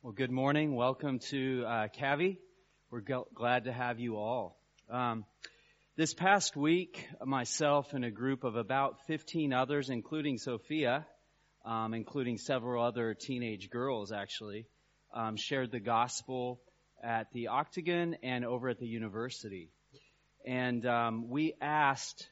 Well, good morning. Welcome to Cavi. We're glad to have you all. This past week, myself and a group of about 15 others, including Sophia, including several other teenage girls actually, shared the gospel at the Octagon and over at the university. And we asked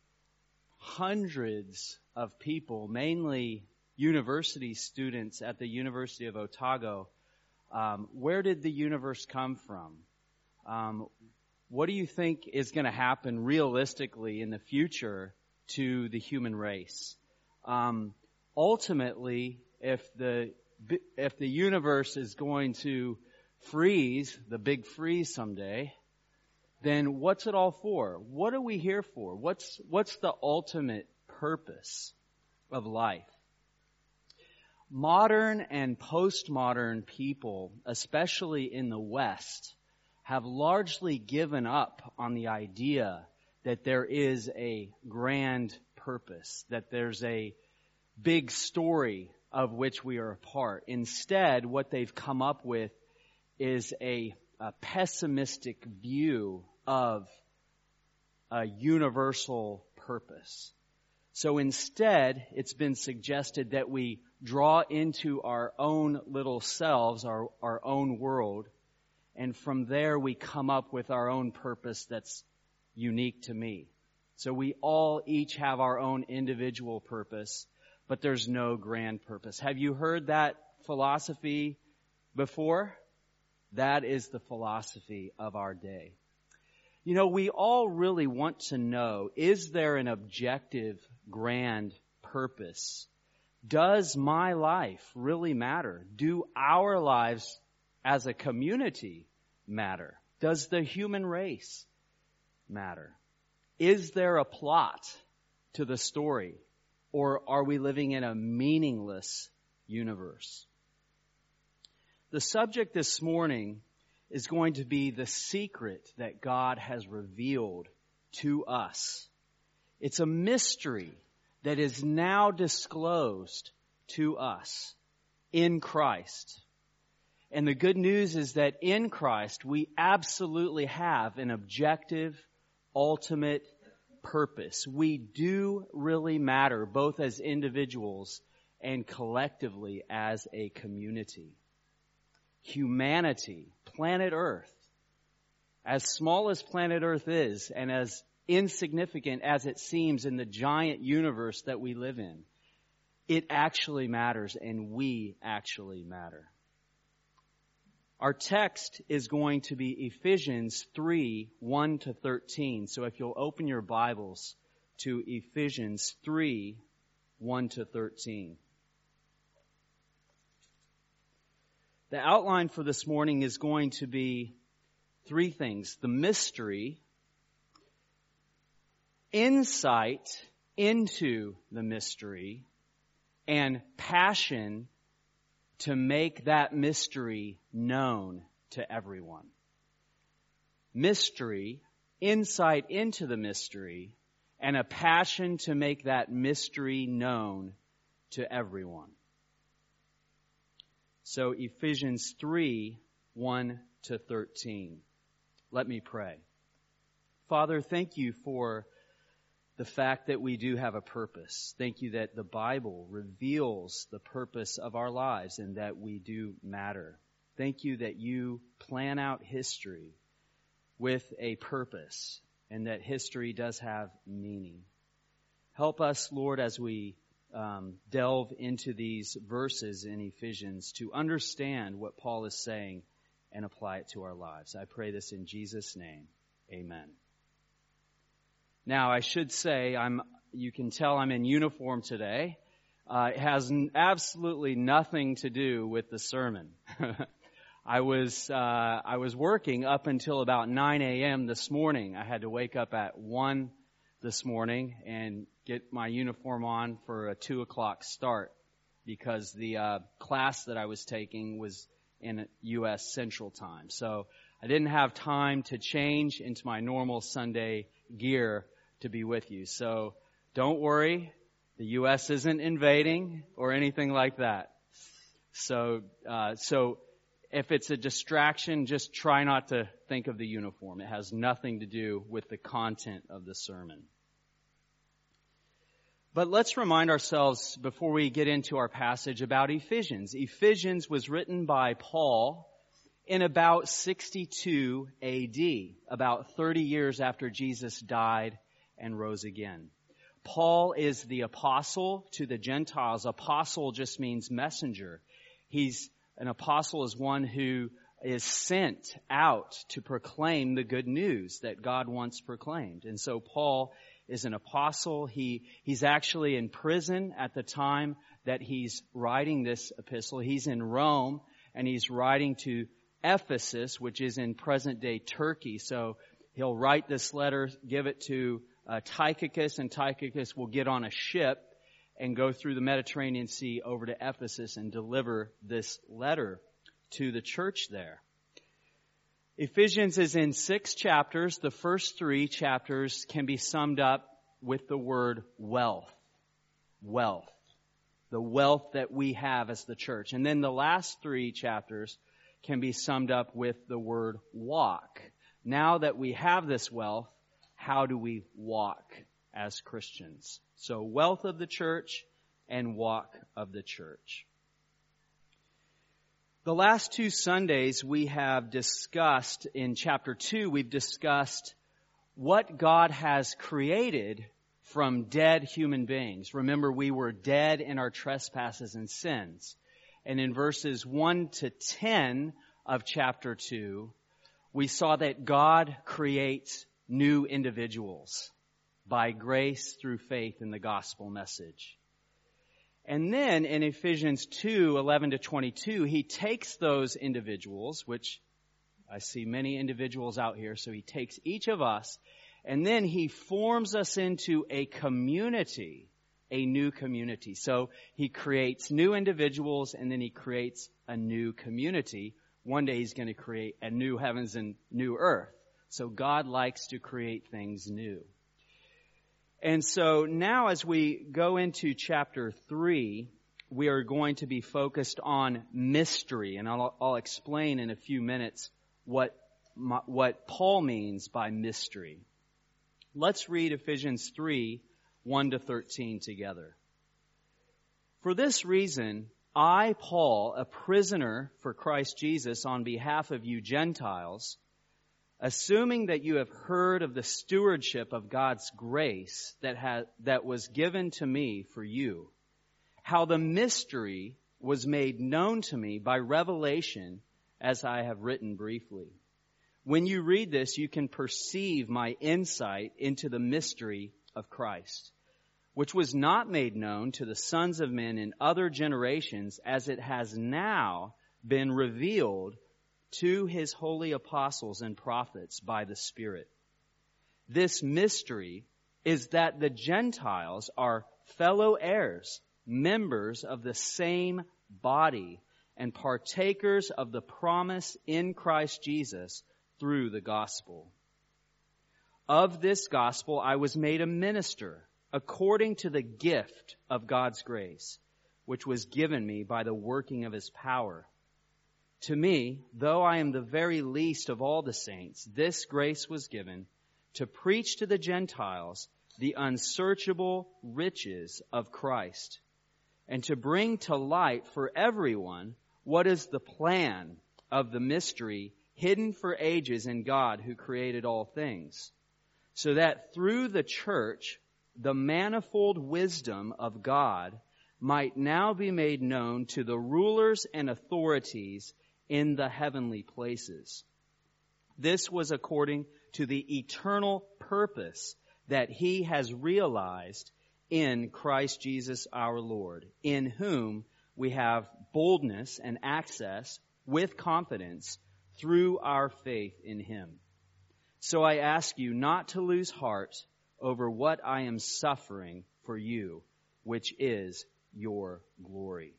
hundreds of people, mainly university students at the University of Otago, where did the universe come from? What do you think is going to happen realistically in the future to the human race? Ultimately, if the universe is going to freeze, the big freeze someday, then what's it all for? What are we here for? What's the ultimate purpose of life? Modern and postmodern people, especially in the West, have largely given up on the idea that there is a grand purpose, that there's a big story of which we are a part. Instead, what they've come up with is a pessimistic view of a universal purpose. So instead, it's been suggested that we draw into our own little selves, our own world, and from there we come up with our own purpose that's unique to me. So we all each have our own individual purpose, but there's no grand purpose. Have you heard that philosophy before? That is the philosophy of our day. You know, we all really want to know, is there an objective, grand purpose? Does my life really matter? Do our lives as a community matter? Does the human race matter? Is there a plot to the story? Or are we living in a meaningless universe? The subject this morning is going to be the secret that God has revealed to us. It's a mystery that is now disclosed to us in Christ. And the good news is that in Christ we absolutely have an objective, ultimate purpose. We do really matter, both as individuals and collectively as a community. Humanity, planet Earth, as small as planet Earth is and as insignificant as it seems in the giant universe that we live in, it actually matters and we actually matter. Our text is going to be Ephesians 3, 1 to 13. So if you'll open your Bibles to Ephesians 3, 1 to 13. The outline for this morning is going to be three things: the mystery, insight into the mystery, and passion to make that mystery known to everyone. Mystery, insight into the mystery, and a passion to make that mystery known to everyone. So Ephesians 3, 1 to 13. Let me pray. Father, thank you for the fact that we do have a purpose. Thank you that the Bible reveals the purpose of our lives and that we do matter. Thank you that you plan out history with a purpose and that history does have meaning. Help us, Lord, as we delve into these verses in Ephesians to understand what Paul is saying and apply it to our lives. I pray this in Jesus' name. Amen. Now, I should say, you can tell I'm in uniform today. It has absolutely nothing to do with the sermon. I was working up until about 9 a.m. this morning. I had to wake up at 1 this morning and get my uniform on for a 2 o'clock start because the class that I was taking was in U.S. Central Time. So I didn't have time to change into my normal Sunday gear to be with you. So don't worry, the U.S. isn't invading or anything like that. So if it's a distraction, just try not to think of the uniform. It has nothing to do with the content of the sermon. But let's remind ourselves, before we get into our passage, about Ephesians. Ephesians was written by Paul in about 62 AD, about 30 years after Jesus died and rose again. Paul is the apostle to the Gentiles. Apostle just means messenger. An apostle is one who is sent out to proclaim the good news that God once proclaimed. And so Paul is an apostle. He's actually in prison at the time that he's writing this epistle. He's in Rome, and he's writing to Ephesus, which is in present-day Turkey. So he'll write this letter, give it to Tychicus, and Tychicus will get on a ship and go through the Mediterranean Sea over to Ephesus and deliver this letter to the church there. Ephesians is in 6 chapters. The first 3 chapters can be summed up with the word wealth. Wealth. The wealth that we have as the church. And then the last 3 chapters can be summed up with the word walk. Now that we have this wealth, how do we walk as Christians? So wealth of the church and walk of the church. The last 2 Sundays we have discussed, in chapter 2, we've discussed what God has created from dead human beings. Remember, we were dead in our trespasses and sins. And in verses 1 to 10 of chapter 2, we saw that God creates new individuals by grace through faith in the gospel message. And then in Ephesians 2:11 to 22, he takes those individuals, which I see many individuals out here, so he takes each of us, and then he forms us into a community, a new community. So he creates new individuals, and then he creates a new community. One day he's going to create a new heavens and new earth. So God likes to create things new. And so now as we go into chapter 3, we are going to be focused on mystery. And I'll explain in a few minutes what Paul means by mystery. Let's read Ephesians 3, 1 to 13 together. For this reason, I, Paul, a prisoner for Christ Jesus on behalf of you Gentiles, assuming that you have heard of the stewardship of God's grace that was given to me for you, how the mystery was made known to me by revelation, as I have written briefly. When you read this, you can perceive my insight into the mystery of Christ, which was not made known to the sons of men in other generations, as it has now been revealed to his holy apostles and prophets by the Spirit. This mystery is that the Gentiles are fellow heirs, members of the same body, and partakers of the promise in Christ Jesus through the gospel. Of this gospel I was made a minister according to the gift of God's grace, which was given me by the working of his power. To me, though I am the very least of all the saints, this grace was given to preach to the Gentiles the unsearchable riches of Christ, and to bring to light for everyone what is the plan of the mystery hidden for ages in God who created all things, so that through the church the manifold wisdom of God might now be made known to the rulers and authorities in the heavenly places. This was according to the eternal purpose that he has realized in Christ Jesus our Lord, in whom we have boldness and access with confidence through our faith in him. So I ask you not to lose heart over what I am suffering for you, which is your glory.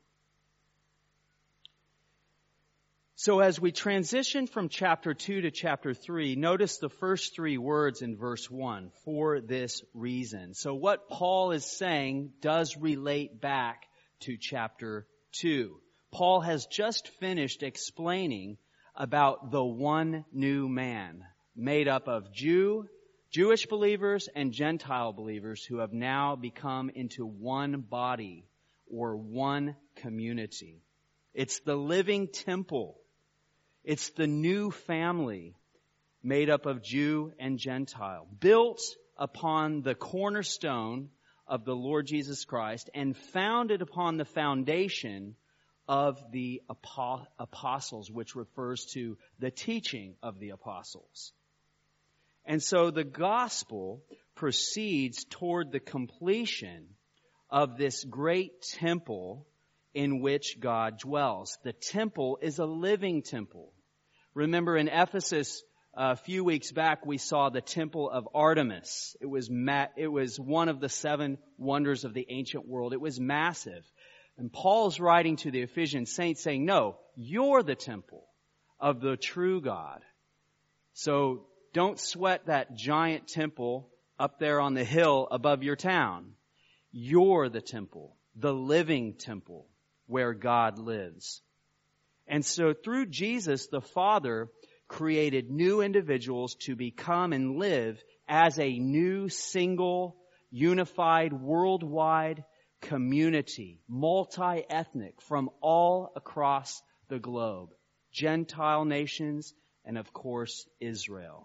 So as we transition from chapter 2 to chapter 3, notice the first 3 words in verse 1, for this reason. So what Paul is saying does relate back to chapter 2. Paul has just finished explaining about the one new man made up of Jewish believers and Gentile believers who have now become into one body or one community. It's the living temple. It's the new family made up of Jew and Gentile, built upon the cornerstone of the Lord Jesus Christ and founded upon the foundation of the apostles, which refers to the teaching of the apostles. And so the gospel proceeds toward the completion of this great temple in which God dwells. The temple is a living temple. Remember in Ephesus a few weeks back we saw the temple of Artemis. It was one of the 7 wonders of the ancient world. It was massive. And Paul's writing to the Ephesian saints saying, no, you're the temple of the true God. So don't sweat that giant temple up there on the hill above your town. You're the temple, the living temple where God lives. And so through Jesus, the Father created new individuals to become and live as a new, single, unified, worldwide community, multi-ethnic from all across the globe, Gentile nations, and of course, Israel.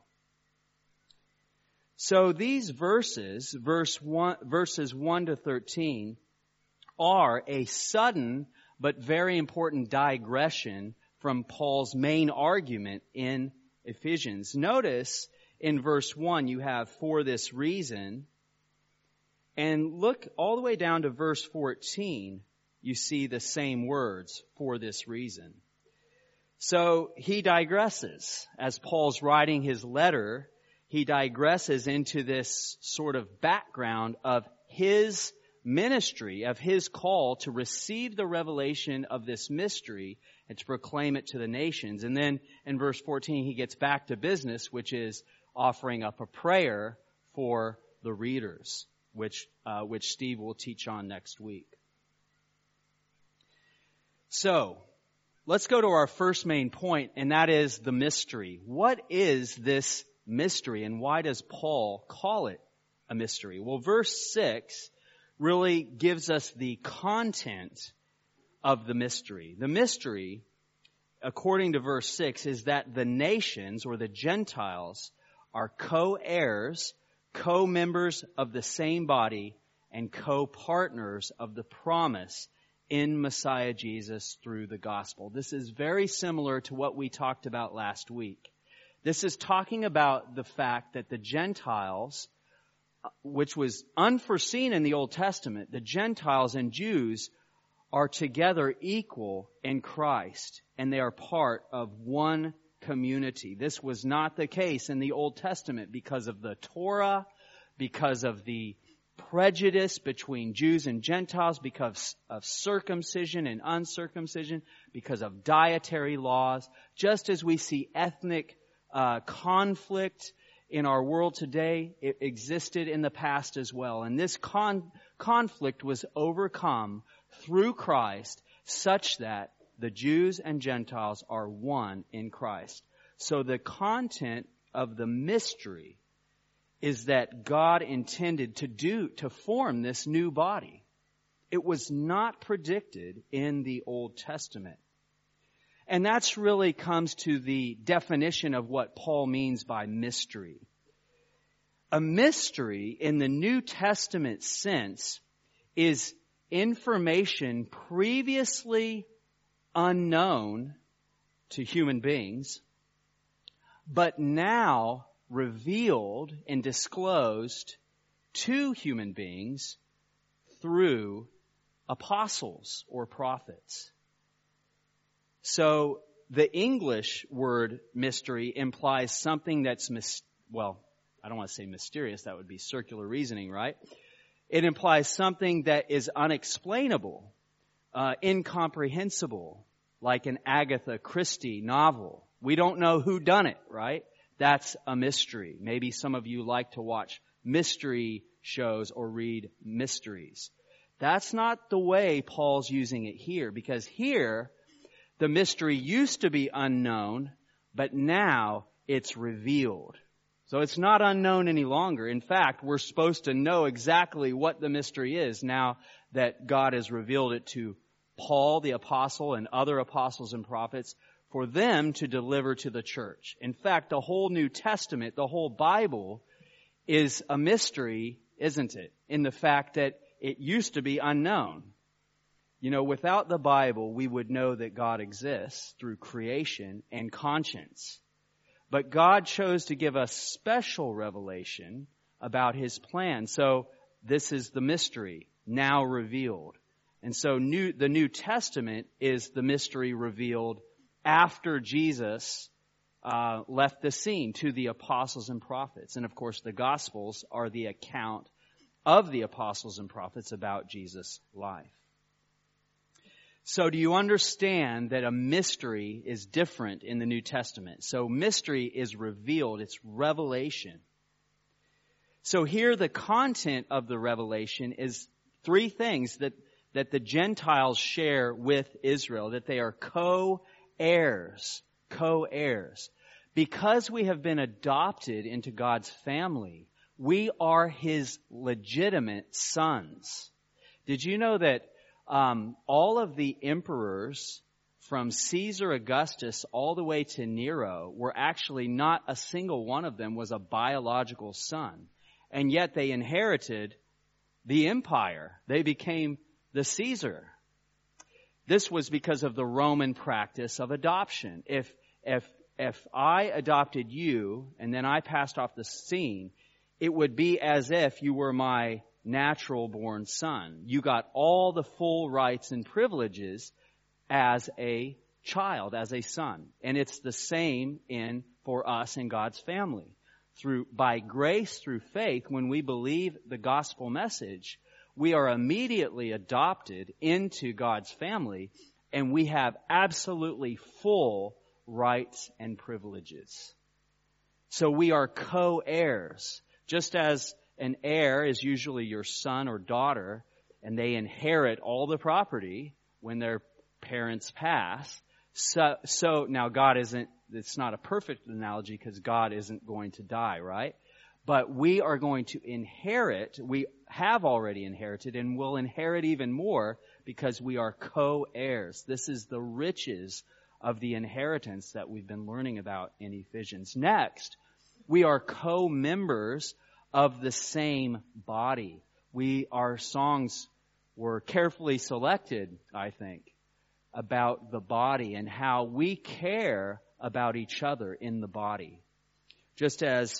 So these verses 1 to 13, are a sudden but very important digression from Paul's main argument in Ephesians. Notice in verse 1 you have for this reason, and look all the way down to verse 14, you see the same words, for this reason. So he digresses. As Paul's writing his letter, he digresses into this sort of background of his ministry, of his call to receive the revelation of this mystery and to proclaim it to the nations. And then in verse 14, he gets back to business, which is offering up a prayer for the readers, which Steve will teach on next week. So, let's go to our first main point, and that is the mystery. What is this mystery, and why does Paul call it a mystery? Well, verse 6 really gives us the content of the mystery. The mystery, according to verse 6, is that the nations, or the Gentiles, are co-heirs, co-members of the same body, and co-partners of the promise in Messiah Jesus through the gospel. This is very similar to what we talked about last week. This is talking about the fact that the Gentiles, which was unforeseen in the Old Testament, the Gentiles and Jews are together equal in Christ, and they are part of one community. This was not the case in the Old Testament because of the Torah, because of the prejudice between Jews and Gentiles, because of circumcision and uncircumcision, because of dietary laws, just as we see ethnic conflict in our world today, it existed in the past as well. And this conflict was overcome through Christ such that the Jews and Gentiles are one in Christ. So the content of the mystery is that God intended to form this new body. It was not predicted in the Old Testament. And that's really comes to the definition of what Paul means by mystery. A mystery in the New Testament sense is information previously unknown to human beings, but now revealed and disclosed to human beings through apostles or prophets. So the English word mystery implies something that's, I don't want to say mysterious, that would be circular reasoning, right? It implies something that is unexplainable, incomprehensible, like an Agatha Christie novel. We don't know who done it, right? That's a mystery. Maybe some of you like to watch mystery shows or read mysteries. That's not the way Paul's using it here, because here the mystery used to be unknown, but now it's revealed. So it's not unknown any longer. In fact, we're supposed to know exactly what the mystery is now that God has revealed it to Paul, the apostle, and other apostles and prophets for them to deliver to the church. In fact, the whole New Testament, the whole Bible is a mystery, isn't it? In the fact that it used to be unknown. You know, without the Bible, we would know that God exists through creation and conscience. But God chose to give us special revelation about His plan. So this is the mystery now revealed. And so the New Testament is the mystery revealed after Jesus left the scene to the apostles and prophets. And of course, the Gospels are the account of the apostles and prophets about Jesus' life. So do you understand that a mystery is different in the New Testament? So mystery is revealed. It's revelation. So here the content of the revelation is three things that the Gentiles share with Israel, that they are co-heirs. Co-heirs. Because we have been adopted into God's family, we are His legitimate sons. Did you know that all of the emperors from Caesar Augustus all the way to Nero were actually not a single one of them was a biological son. And yet they inherited the empire. They became the Caesar. This was because of the Roman practice of adoption. If I adopted you and then I passed off the scene, it would be as if you were my natural born son. You got all the full rights and privileges as a child, as a son. And it's the same for us in God's family. By grace, through faith, when we believe the gospel message, we are immediately adopted into God's family, and we have absolutely full rights and privileges. So we are co-heirs. Just as an heir is usually your son or daughter, and they inherit all the property when their parents pass. So now God it's not a perfect analogy because God isn't going to die, right? But we are going to inherit, we have already inherited, and will inherit even more because we are co-heirs. This is the riches of the inheritance that we've been learning about in Ephesians. Next, we are co-members of the same body. Our songs were carefully selected, I think, about the body and how we care about each other in the body. Just as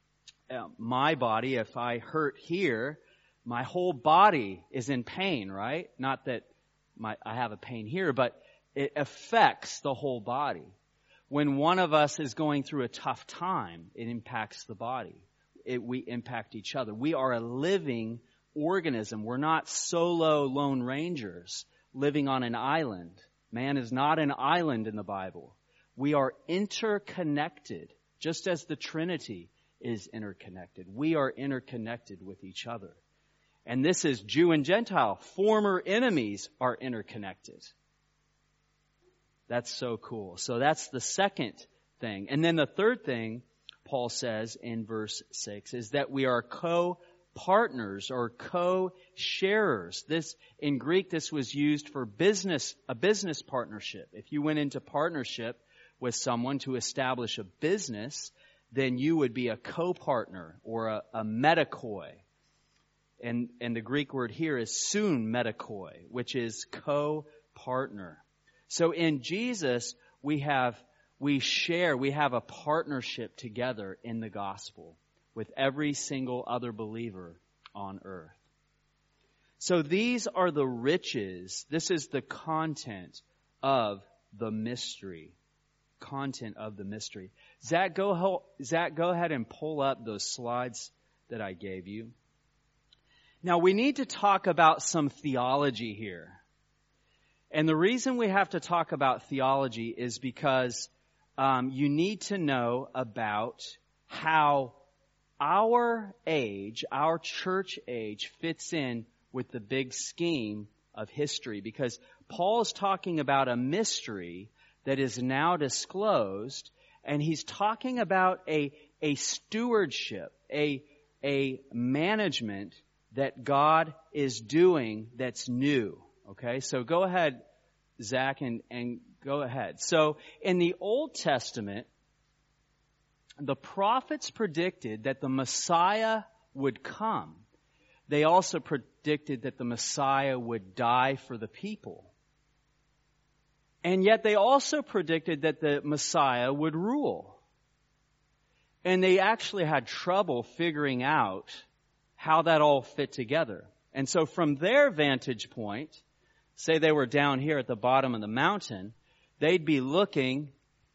my body, if I hurt here, my whole body is in pain, right? Not that I have a pain here, but it affects the whole body. When one of us is going through a tough time, it impacts the body. We impact each other. We are a living organism. We're not solo lone rangers living on an island. Man is not an island in the Bible. We are interconnected, just as the Trinity is interconnected. We are interconnected with each other. And this is Jew and Gentile. Former enemies are interconnected. That's so cool. So that's the second thing. And then the third thing Paul says in verse 6 is that we are co-partners or co-sharers. In Greek, this was used for a business partnership. If you went into partnership with someone to establish a business, then you would be a co-partner or a metakoi. And the Greek word here is soon metakoi, which is co-partner. So in Jesus, we have a partnership together in the gospel with every single other believer on earth. So these are the riches. This is the content of the mystery. Content of the mystery. Zach, go ahead and pull up those slides that I gave you. Now we need to talk about some theology here. And the reason we have to talk about theology is because you need to know about how our age, our church age, fits in with the big scheme of history. Because Paul is talking about a mystery that is now disclosed, and he's talking about a stewardship, a management that God is doing that's new. Okay, so go ahead, Zach, and go ahead. So in the Old Testament, the prophets predicted that the Messiah would come. They also predicted that the Messiah would die for the people. And yet they also predicted that the Messiah would rule. And they actually had trouble figuring out how that all fit together. And so from their vantage point, say they were down here at the bottom of the mountain, they'd be reading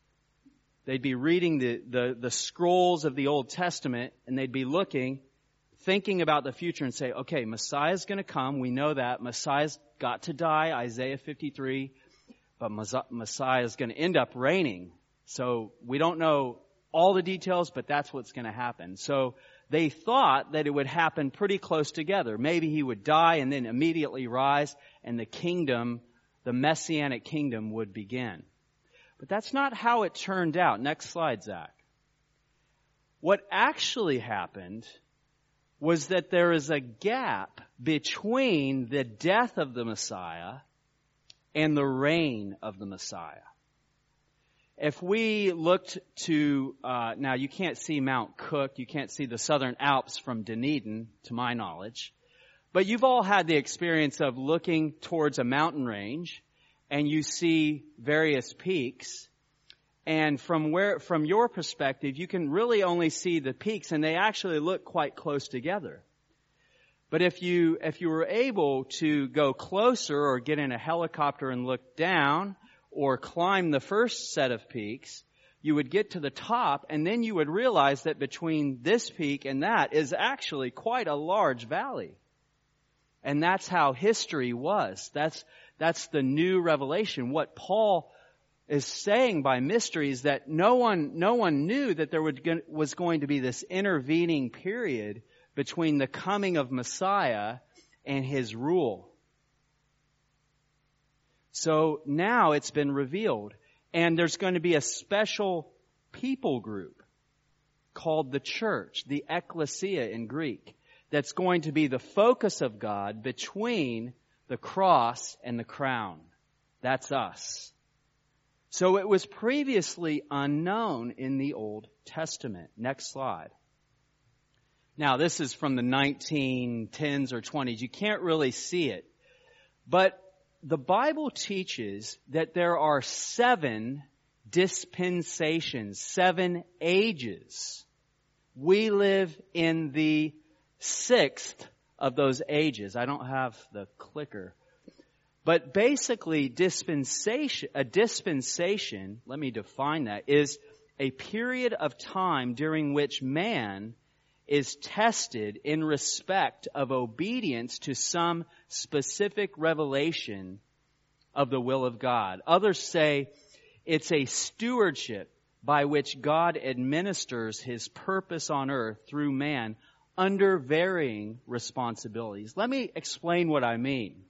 the scrolls of the Old Testament, and they'd be thinking about the future and say, okay, Messiah's going to come. We know that. Messiah's got to die, Isaiah 53. But Messiah is going to end up reigning. So we don't know all the details, but that's what's going to happen. So they thought that it would happen pretty close together. Maybe he would die and then immediately rise, and the kingdom, the Messianic kingdom, would begin. But that's not how it turned out. Next slide, Zach. What actually happened was that there is a gap between the death of the Messiah and the reign of the Messiah. If we looked to, now you can't see Mount Cook, you can't see the Southern Alps from Dunedin, to my knowledge, but you've all had the experience of looking towards a mountain range, and you see various peaks, and from your perspective, you can really only see the peaks, and they actually look quite close together. But if you were able to go closer or get in a helicopter and look down or climb the first set of peaks, you would get to the top, and then you would realize that between this peak and that is actually quite a large valley. And that's how history was. That's the new revelation. What Paul is saying by mystery is that no one knew that there was going to be this intervening period between the coming of Messiah and his rule. So now it's been revealed, and there's going to be a special people group called the church, the ecclesia in Greek, that's going to be the focus of God between the cross and the crown. That's us. So it was previously unknown in the Old Testament. Next slide. Now, this is from the 1910s or 20s. You can't really see it. But the Bible teaches that there are 7 dispensations, 7 ages. We live in the 6th of those ages. I don't have the clicker. But basically, a dispensation, let me define that, is a period of time during which man is tested in respect of obedience to some specific revelation of the will of God. Others say it's a stewardship by which God administers His purpose on earth through man under varying responsibilities. Let me explain what I mean.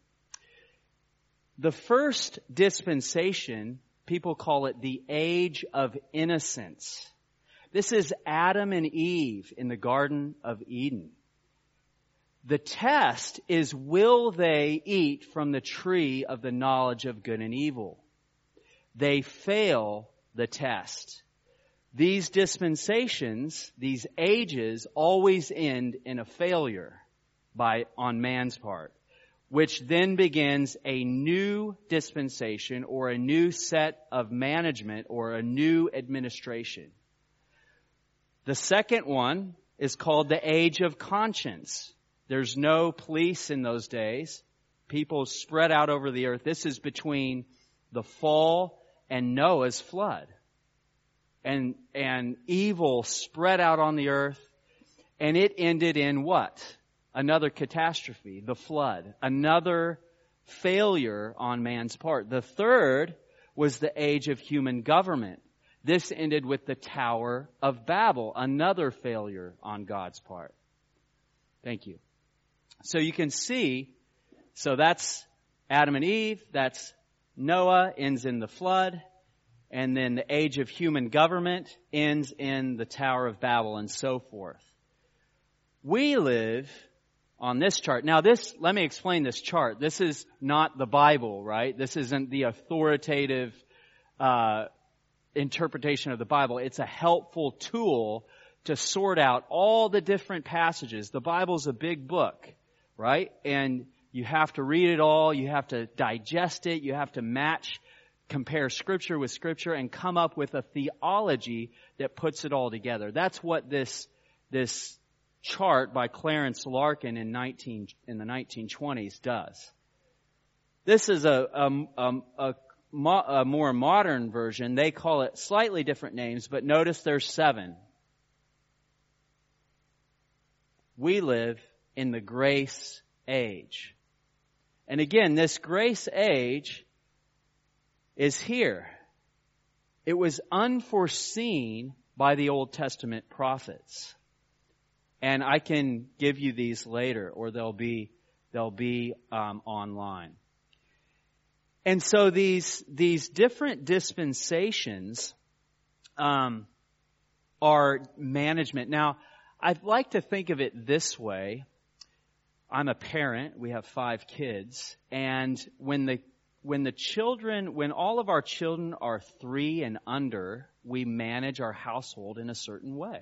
The first dispensation, people call it the age of innocence. This is Adam and Eve in the Garden of Eden. The test is, will they eat from the tree of the knowledge of good and evil? They fail the test. These dispensations, these ages, always end in a failure on man's part, which then begins a new dispensation or a new set of management or a new administration. The second one is called the age of conscience. There's no police in those days. People spread out over the earth. This is between the fall and Noah's flood. And evil spread out on the earth, and it ended in what? Another catastrophe, the flood. Another failure on man's part. The third was the age of human government. This ended with the Tower of Babel, another failure on God's part. Thank you. So you can see, so that's Adam and Eve, that's Noah ends in the flood, and then the age of human government ends in the Tower of Babel, and so forth. We live on this chart. Now let me explain this chart. This is not the Bible, right? This isn't the authoritative interpretation of the Bible. It's a helpful tool to sort out all the different passages. The Bible's a big book, right? And you have to read it all. You have to digest it. You have to compare Scripture with Scripture and come up with a theology that puts it all together. That's what this chart by Clarence Larkin in the 1920s does. This is a more modern version. They call it slightly different names, but notice there's 7. We live in the grace age. And again, this grace age is here. It was unforeseen by the Old Testament prophets. And I can give you these later, or they'll be online. And so these different dispensations are management. Now, I'd like to think of it this way. I'm a parent. We have 5 kids, and when all of our children are 3 and under, we manage our household in a certain way.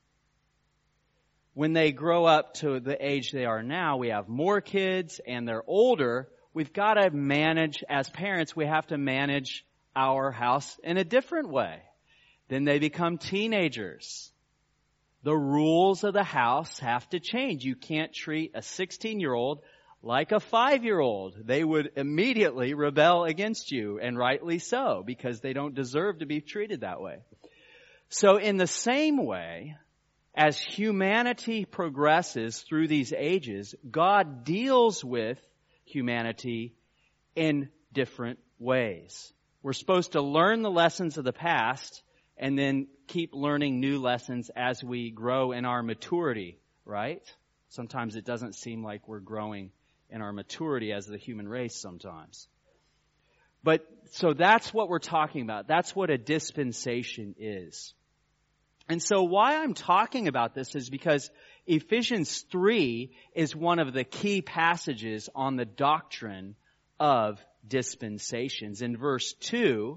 When they grow up to the age they are now, we have more kids and they're older. We've got to manage, as parents, we have to manage our house in a different way. Then they become teenagers. The rules of the house have to change. You can't treat a 16-year-old like a 5-year-old. They would immediately rebel against you, and rightly so, because they don't deserve to be treated that way. So in the same way, as humanity progresses through these ages, God deals with humanity in different ways. We're supposed to learn the lessons of the past and then keep learning new lessons as we grow in our maturity, right? Sometimes it doesn't seem like we're growing in our maturity as the human race sometimes. But so that's what we're talking about. That's what a dispensation is. And so why I'm talking about this is because Ephesians 3 is one of the key passages on the doctrine of dispensations. In verse 2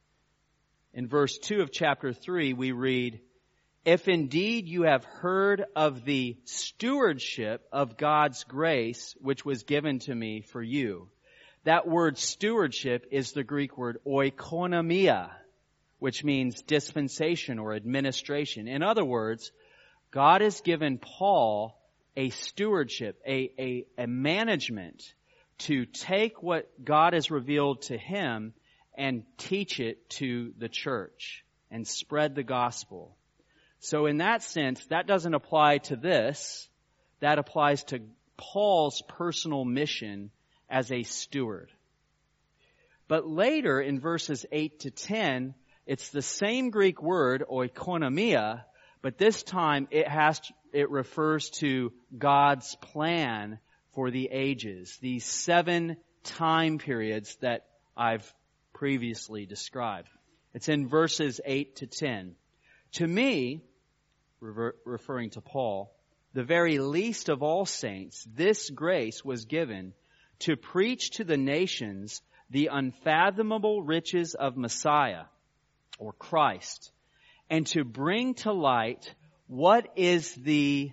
of chapter 3, we read, "If indeed you have heard of the stewardship of God's grace, which was given to me for you." That word stewardship is the Greek word oikonomia, which means dispensation or administration. In other words, God has given Paul a stewardship, a management to take what God has revealed to him and teach it to the church and spread the gospel. So in that sense, that doesn't apply to this. That applies to Paul's personal mission as a steward. But later in verses 8 to 10, it's the same Greek word, oikonomia, but this time it refers to God's plan for the ages, these 7 time periods that I've previously described. It's in verses 8 to 10. To me, referring to Paul, the very least of all saints, this grace was given to preach to the nations the unfathomable riches of Messiah, or Christ, and to bring to light what is the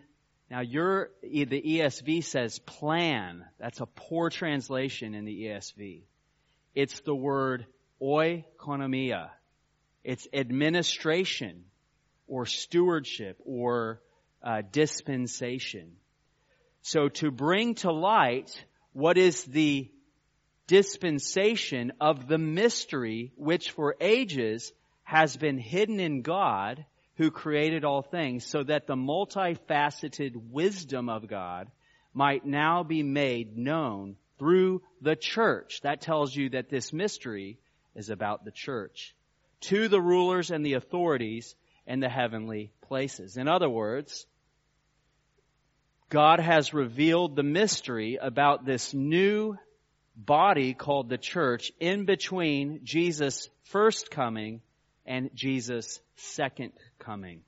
ESV says plan. That's a poor translation in the ESV. It's the word oikonomia. It's administration or stewardship or dispensation. So to bring to light what is the dispensation of the mystery which for ages has been hidden in God who created all things, so that the multifaceted wisdom of God might now be made known through the church. That tells you that this mystery is about the church. To the rulers and the authorities in the heavenly places. In other words, God has revealed the mystery about this new body called the church in between Jesus' first coming and Jesus' second coming.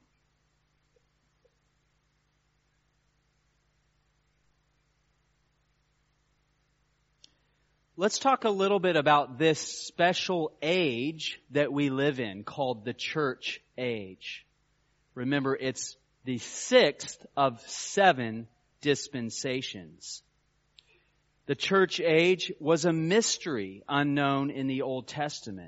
Let's talk a little bit about this special age that we live in called the church age. Remember, it's the 6th of 7 dispensations. The church age was a mystery unknown in the Old Testament.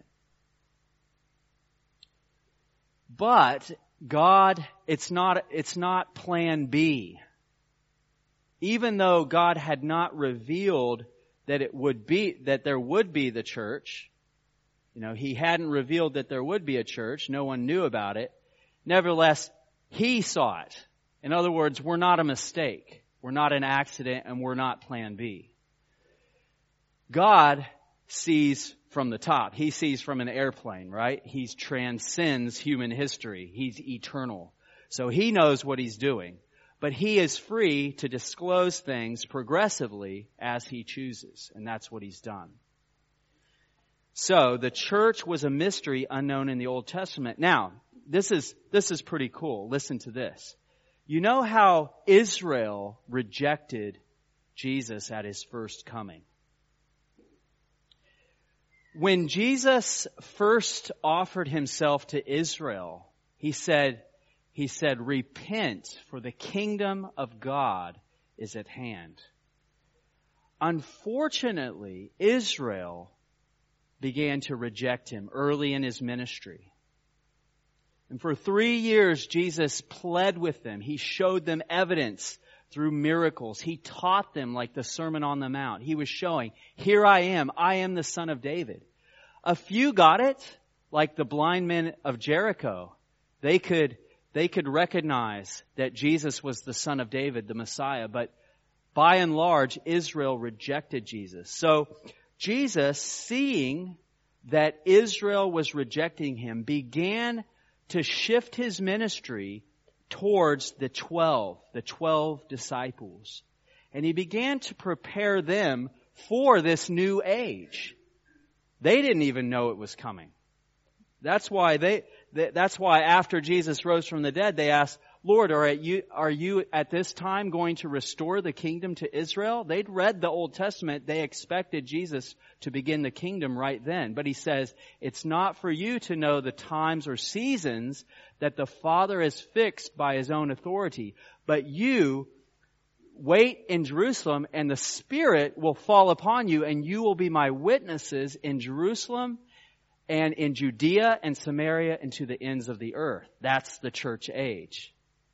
But God, it's not plan B. Even though God had not revealed that there would be the church. He hadn't revealed that there would be a church. No one knew about it. Nevertheless, He saw it. In other words, we're not a mistake. We're not an accident, and we're not plan B. God sees from the top. He sees from an airplane, right? He transcends human history. He's eternal. So He knows what He's doing. But He is free to disclose things progressively as He chooses. And that's what He's done. So the church was a mystery unknown in the Old Testament. Now, this is pretty cool. Listen to this. You know how Israel rejected Jesus at His first coming? When Jesus first offered Himself to Israel, He said, repent, for the kingdom of God is at hand. Unfortunately, Israel began to reject Him early in His ministry. And for 3 years, Jesus pled with them. He showed them evidence through miracles. He taught them like the Sermon on the Mount. He was showing, here I am the Son of David. A few got it, like the blind men of Jericho. They could recognize that Jesus was the Son of David, the Messiah, but by and large, Israel rejected Jesus. So Jesus, seeing that Israel was rejecting Him, began to shift His ministry towards the 12 disciples. And He began to prepare them for this new age. They didn't even know it was coming. That's why after Jesus rose from the dead, they asked, Lord, are you at this time going to restore the kingdom to Israel? They'd read the Old Testament. They expected Jesus to begin the kingdom right then. But He says, it's not for you to know the times or seasons that the Father has fixed by His own authority. But you wait in Jerusalem, and the Spirit will fall upon you, and you will be my witnesses in Jerusalem and in Judea and Samaria and to the ends of the earth. That's the church age.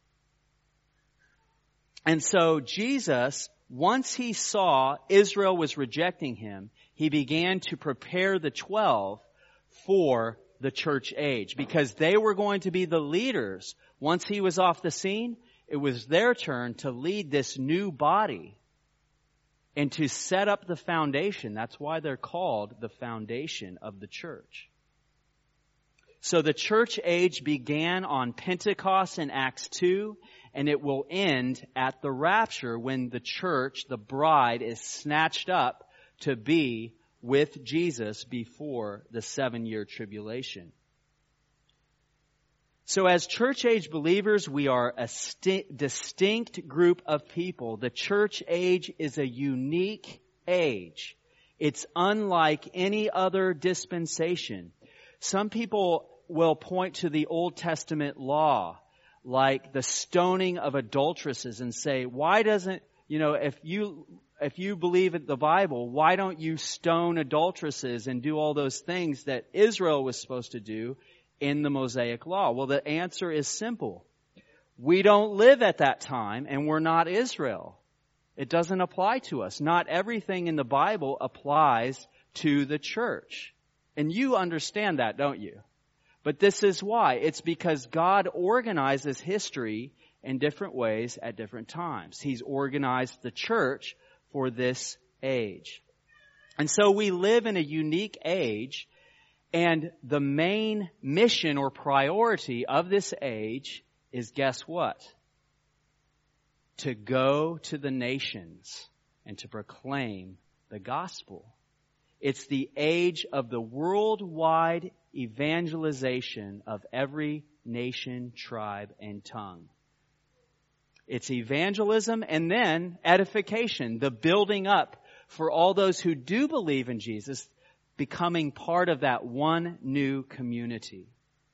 And so Jesus, once He saw Israel was rejecting Him, He began to prepare the 12 for the church age, because they were going to be the leaders. Once He was off the scene, it was their turn to lead this new body and to set up the foundation. That's why they're called the foundation of the church. So the church age began on Pentecost in Acts 2, and it will end at the rapture when the church, the bride, is snatched up to be with Jesus before the 7-year tribulation. So as church age believers, we are a distinct group of people. The church age is a unique age. It's unlike any other dispensation. Some people will point to the Old Testament law, like the stoning of adulteresses, and say, why doesn't, if you believe in the Bible, why don't you stone adulteresses and do all those things that Israel was supposed to do in the Mosaic law? Well, the answer is simple. We don't live at that time, and we're not Israel. It doesn't apply to us. Not everything in the Bible applies to the church. And you understand that, don't you? But this is why. It's because God organizes history in different ways at different times. He's organized the church for this age. And so we live in a unique age, and the main mission or priority of this age is, guess what? To go to the nations and to proclaim the gospel. It's the age of the worldwide evangelization of every nation, tribe, and tongue. It's evangelism and then edification, the building up for all those who do believe in Jesus, becoming part of that one new community.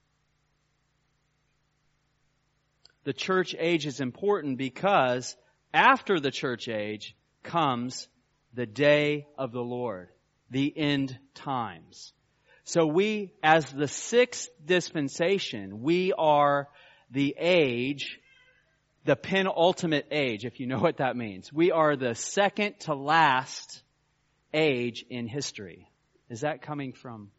The church age is important because after the church age comes the day of the Lord, the end times. So we, as the sixth dispensation, we are the age, the penultimate age, if you know what that means. We are the second to last age in history. Is that coming from?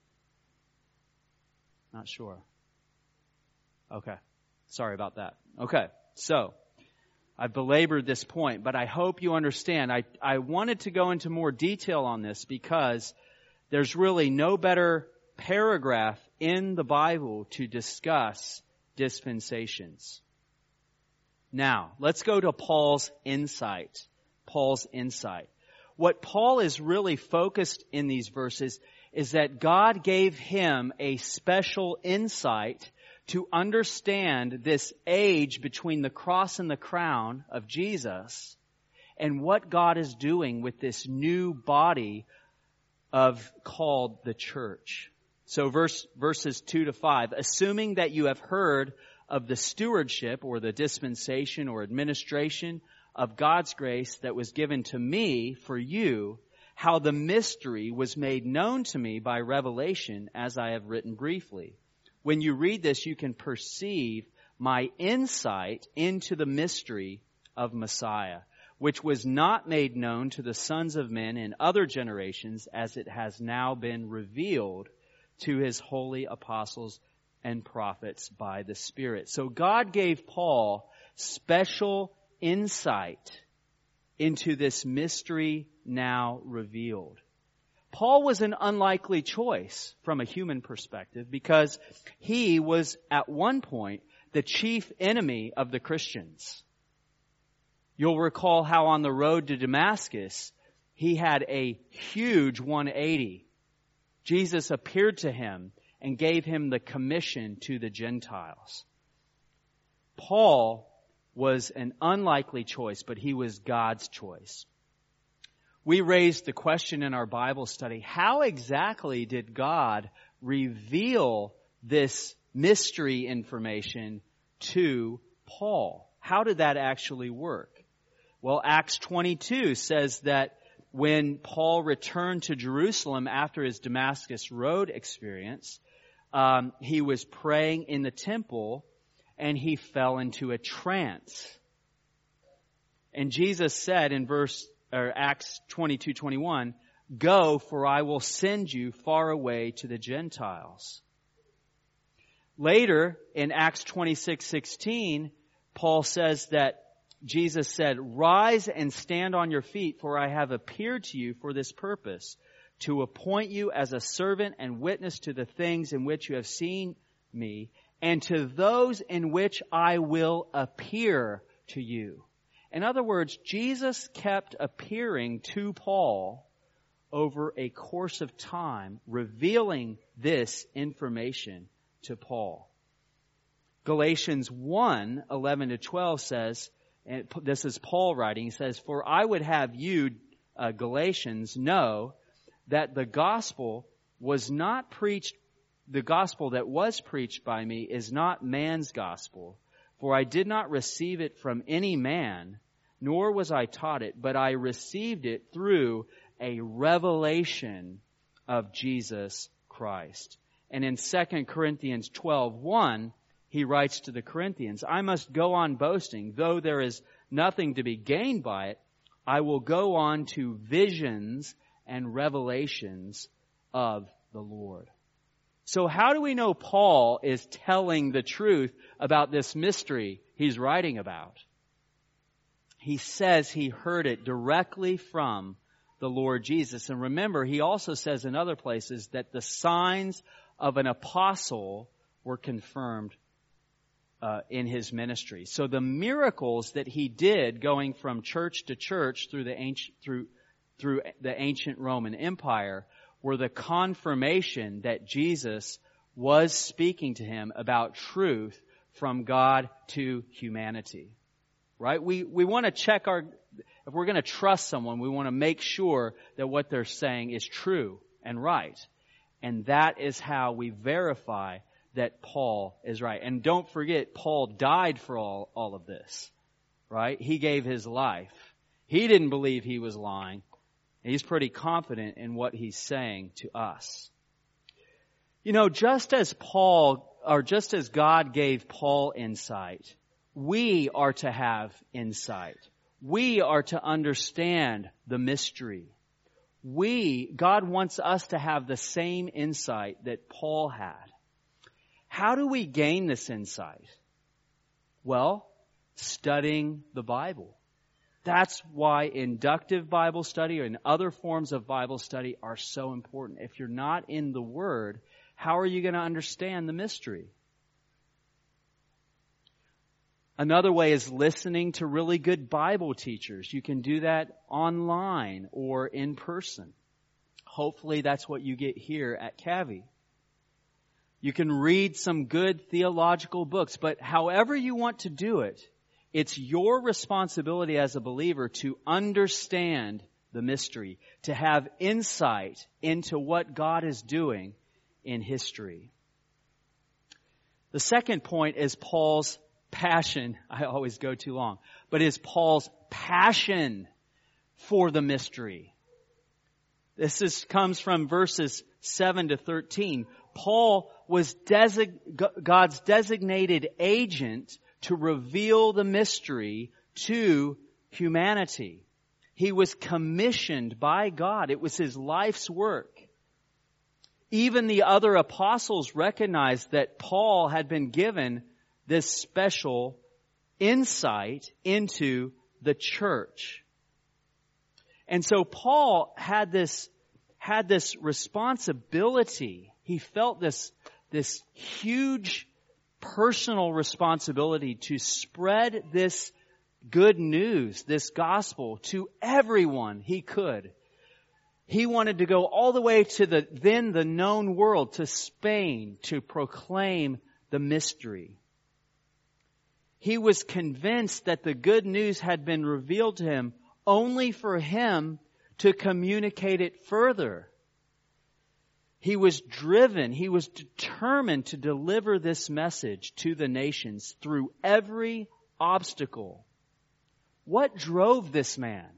Not sure. Okay. Sorry about that. Okay. So, I've belabored this point, but I hope you understand. I wanted to go into more detail on this because there's really no better paragraph in the Bible to discuss dispensations. Now, let's go to Paul's insight. Paul's insight. What Paul is really focused in these verses is that God gave him a special insight to understand this age between the cross and the crown of Jesus and what God is doing with this new body called the church. So verses 2 to 5, assuming that you have heard of the stewardship or the dispensation or administration of God's grace that was given to me for you, how the mystery was made known to me by revelation, as I have written briefly. When you read this, you can perceive my insight into the mystery of Messiah, which was not made known to the sons of men in other generations, as it has now been revealed to his holy apostles and prophets by the Spirit. So God gave Paul special insight into this mystery now revealed. Paul was an unlikely choice from a human perspective because he was at one point the chief enemy of the Christians. You'll recall how on the road to Damascus, he had a huge 180. Jesus appeared to him and gave him the commission to the Gentiles. Paul was an unlikely choice, but he was God's choice. We raised the question in our Bible study, how exactly did God reveal this mystery information to Paul? How did that actually work? Well, Acts 22 says that when Paul returned to Jerusalem after his Damascus Road experience, he was praying in the temple and he fell into a trance. And Jesus said in Acts 22:21, "Go, for I will send you far away to the Gentiles." Later, in Acts 26:16, Paul says that Jesus said, "Rise and stand on your feet, for I have appeared to you for this purpose, to appoint you as a servant and witness to the things in which you have seen me, and to those in which I will appear to you." In other words, Jesus kept appearing to Paul over a course of time, revealing this information to Paul. Galatians 1:11-12 says, and this is Paul writing, he says, "For I would have you, Galatians, know that the gospel that was preached by me is not man's gospel. For I did not receive it from any man, nor was I taught it, but I received it through a revelation of Jesus Christ." And in 2 Corinthians 12:1, he writes to the Corinthians, "I must go on boasting, though there is nothing to be gained by it. I will go on to visions and revelations of the Lord." So how do we know Paul is telling the truth about this mystery he's writing about? He says he heard it directly from the Lord Jesus. And remember, he also says in other places that the signs of an apostle were confirmed in his ministry. So the miracles that he did going from church to church through through the ancient Roman Empire were the confirmation that Jesus was speaking to him about truth from God to humanity. Right? We want to check if we're going to trust someone, we want to make sure that what they're saying is true and right. And that is how we verify that Paul is right. And don't forget, Paul died for all of this. Right? He gave his life. He didn't believe he was lying. He's pretty confident in what he's saying to us. You know, just as God gave Paul insight, we are to have insight. We are to understand the mystery. God wants us to have the same insight that Paul had. How do we gain this insight? Well, studying the Bible. That's why inductive Bible study and other forms of Bible study are so important. If you're not in the Word, how are you going to understand the mystery? Another way is listening to really good Bible teachers. You can do that online or in person. Hopefully that's what you get here at Cavi. You can read some good theological books, but however you want to do it, it's your responsibility as a believer to understand the mystery, to have insight into what God is doing in history. The second point is Paul's passion. I always go too long, but is Paul's passion for the mystery. This comes from verses 7 to 13. Paul was God's designated agent to reveal the mystery to humanity. He was commissioned by God. It was his life's work. Even the other apostles recognized that Paul had been given this special insight into the church. And so Paul had this responsibility. He felt this huge personal responsibility to spread this good news, this gospel, to everyone he could. He wanted to go all the way to the known world, to Spain, to proclaim the mystery. He was convinced that the good news had been revealed to him only for him to communicate it further. He was driven, he was determined to deliver this message to the nations through every obstacle. What drove this man?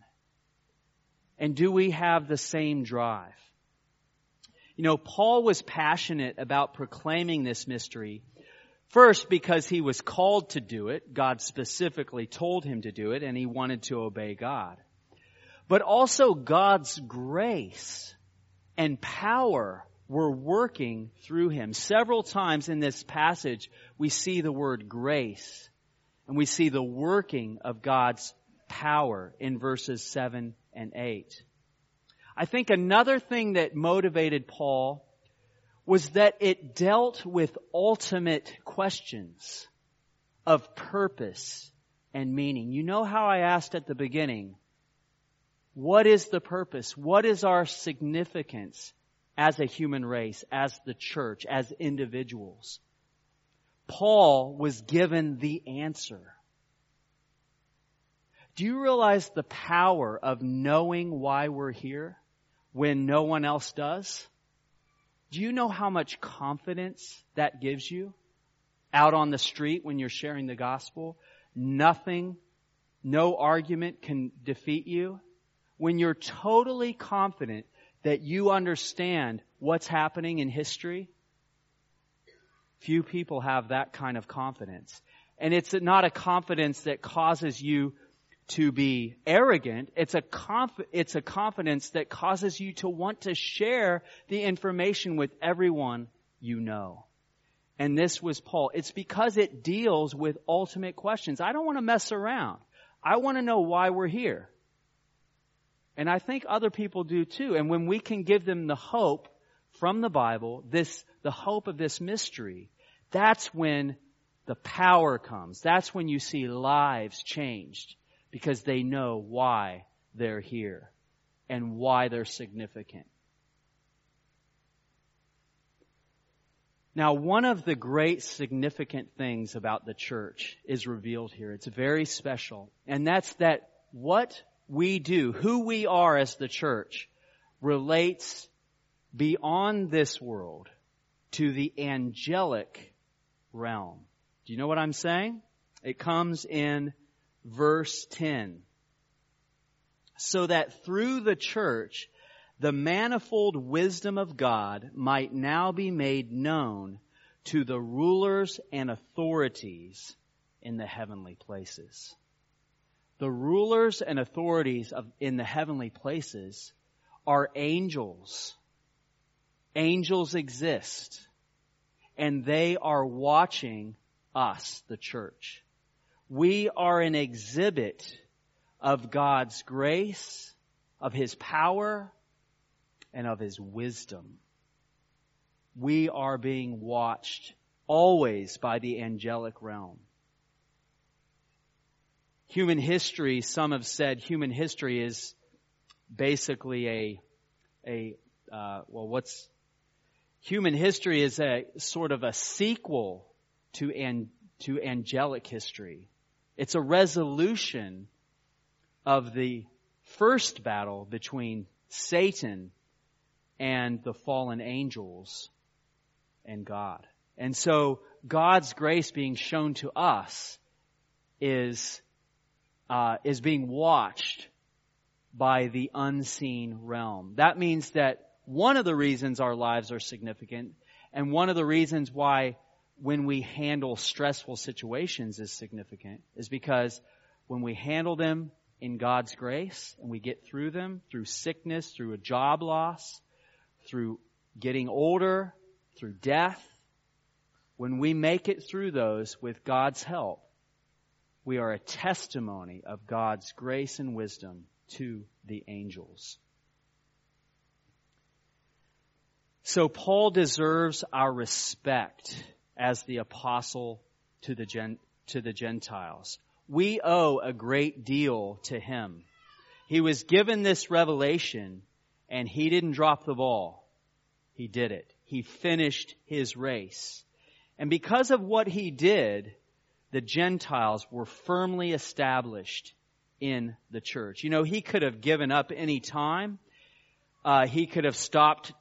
And do we have the same drive? You know, Paul was passionate about proclaiming this mystery. First, because he was called to do it. God specifically told him to do it, and he wanted to obey God. But also God's grace and power were working through him. Several times in this passage, we see the word grace, and we see the working of God's power in verses 7 and 8. I think another thing that motivated Paul was that it dealt with ultimate questions of purpose and meaning. You know how I asked at the beginning, what is the purpose? What is our significance as a human race, as the church, as individuals? Paul was given the answer. Do you realize the power of knowing why we're here when no one else does? Do you know how much confidence that gives you out on the street when you're sharing the gospel? Nothing, no argument can defeat you. When you're totally confident that you understand what's happening in history, few people have that kind of confidence. And it's not a confidence that causes you to be arrogant. It's a confidence that causes you to want to share the information with everyone you know. And this was Paul. It's because it deals with ultimate questions. I don't want to mess around. I want to know why we're here. And I think other people do too. And when we can give them the hope from the Bible, the hope of this mystery, that's when the power comes. That's when you see lives changed because they know why they're here. and why they're significant. Now, one of the great significant things about the church is revealed here. It's very special. And that's that what we do, who we are as the church, relates beyond this world to the angelic realm. Do you know what I'm saying? It comes in verse 10. So that through the church, the manifold wisdom of God might now be made known to the rulers and authorities in the heavenly places. The rulers and authorities in the heavenly places are angels. Angels exist, and they are watching us, the church. We are an exhibit of God's grace, of His power, and of His wisdom. We are being watched always by the angelic realm. Human history, some have said human history is basically human history is a sort of a sequel to angelic history. It's a resolution of the first battle between Satan and the fallen angels and God. And so God's grace being shown to us is being watched by the unseen realm. That means that one of the reasons our lives are significant, and one of the reasons why when we handle stressful situations is significant, is because when we handle them in God's grace and we get through them, through sickness, through a job loss, through getting older, through death, when we make it through those with God's help, we are a testimony of God's grace and wisdom to the angels. So Paul deserves our respect as the apostle to the Gentiles. We owe a great deal to him. He was given this revelation, and he didn't drop the ball. He did it. He finished his race. And because of what he did, the Gentiles were firmly established in the church. You know, he could have given up any time. He could have stopped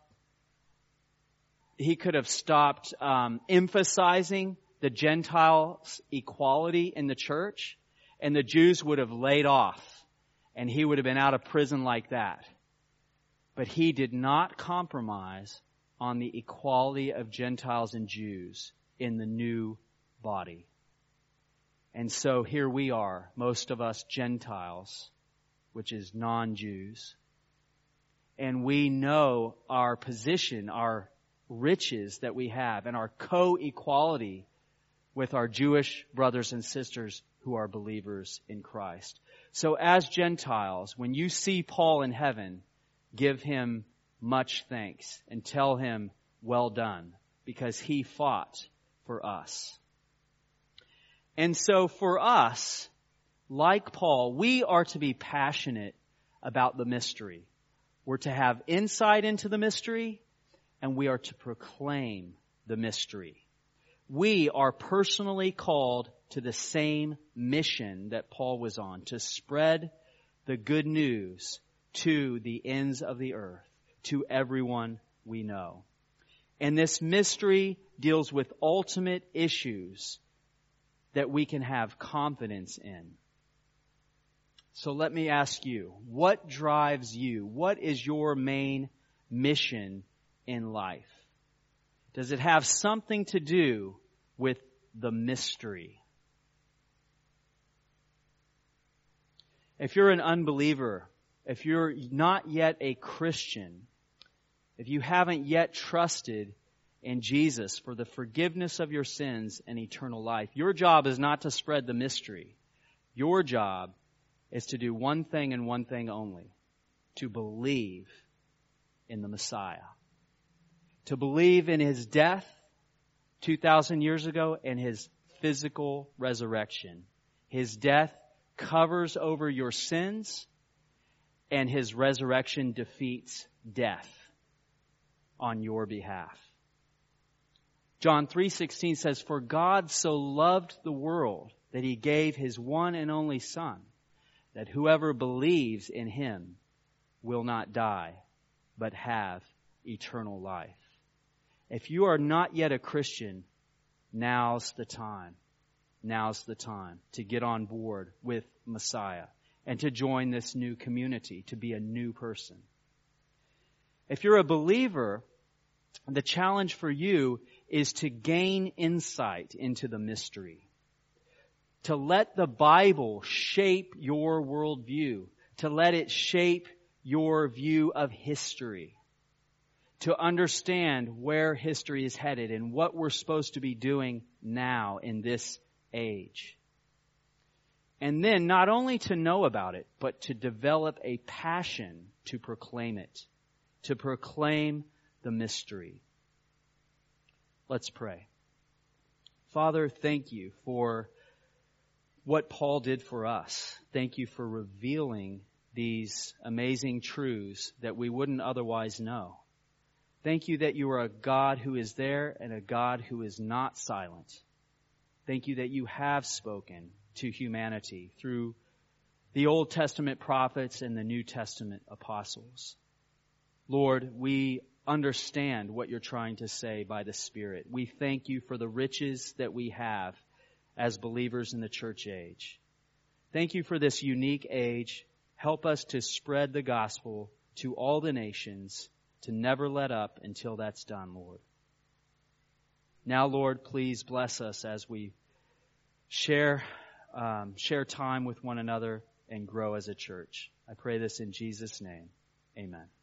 emphasizing the Gentiles' equality in the church, and the Jews would have laid off, and he would have been out of prison like that. But he did not compromise on the equality of Gentiles and Jews in the new body. And so here we are, most of us Gentiles, which is non-Jews, and we know our position, our riches that we have, and our co-equality with our Jewish brothers and sisters who are believers in Christ. So as Gentiles, when you see Paul in heaven, give him much thanks and tell him, well done, because he fought for us. And so for us, like Paul, we are to be passionate about the mystery. We're to have insight into the mystery, and we are to proclaim the mystery. We are personally called to the same mission that Paul was on, to spread the good news to the ends of the earth, to everyone we know. And this mystery deals with ultimate issues that we can have confidence in. So let me ask you, what drives you? What is your main mission in life? Does it have something to do with the mystery? If you're an unbeliever, if you're not yet a Christian, if you haven't yet trusted in Jesus for the forgiveness of your sins and eternal life, your job is not to spread the mystery. Your job is to do one thing and one thing only: to believe in the Messiah. To believe in His death 2,000 years ago and His physical resurrection. His death covers over your sins, and his resurrection defeats death on your behalf. John 3:16 says, "For God so loved the world that he gave his one and only Son, that whoever believes in him will not die, but have eternal life." If you are not yet a Christian, now's the time. Now's the time to get on board with Messiah and to join this new community, to be a new person. If you're a believer, the challenge for you is to gain insight into the mystery, to let the Bible shape your worldview, to let it shape your view of history, to understand where history is headed and what we're supposed to be doing now in this age. And then not only to know about it, but to develop a passion to proclaim it, to proclaim the mystery. Let's pray. Father, thank you for what Paul did for us. Thank you for revealing these amazing truths that we wouldn't otherwise know. Thank you that you are a God who is there and a God who is not silent. Thank you that you have spoken to humanity through the Old Testament prophets and the New Testament apostles. Lord, we understand what you're trying to say by the Spirit. We thank you for the riches that we have as believers in the church age. Thank you for this unique age. Help us to spread the gospel to all the nations, to never let up until that's done, Lord. Now, Lord, please bless us as we share time with one another and grow as a church. I pray this in Jesus' name. Amen.